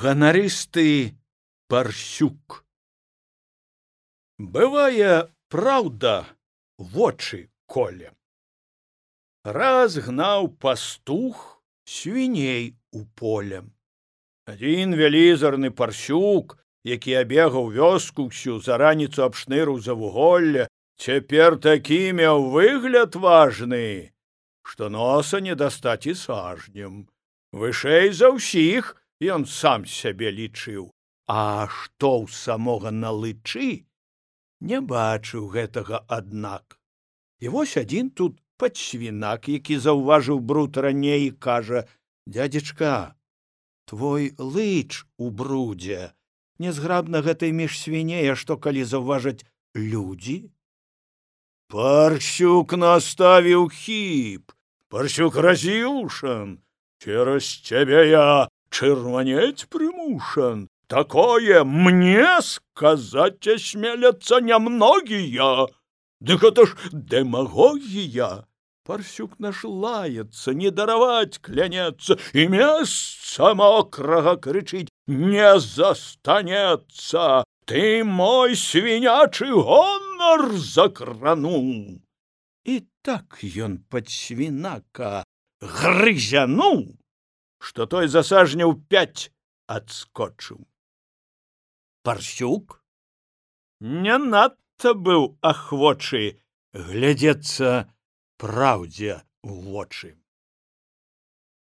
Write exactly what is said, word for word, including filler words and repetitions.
Ганарысты парсюк. Бывае, праўда, вочы коле. Раз гнаў пастух свіней у поле. Адзін вялізарны парсюк, які абегаў вёску ўсю, за раніцу абшнырыў за вуголле, цяпер такі меў выгляд важны, што носа не дастаць і сажнем. Вышэй за ўсіх ён сам сябе лічыў, а што ў самога на лычы, не бачыў гэтага аднак. І вось адзін тут падсвінак, які заўважыў бруд раней, і кажа: «Дзядзечка, твой лыч у брудзе. Нязграбна гэтай між свіней, а што калі заўважаць людзі?» Парсюк наставіў хіп. Парсюк раз'юшан. «Цераз цябе я чырванець прымушан. Такое мне сказаць асмеляцца нямногія. Дык гэта ж дэмагогія». Парсюк наш лаецца, не дараваць клянецца, і месца мокрага, крычыць, не застанецца. Ты мой свінячы гонар закрануў. І так ён падсвінака грызянуў, што той за сажняў пяць адскочыў. Парсюк не надта быў ахвочы глядзецца праўдзе ў вочы.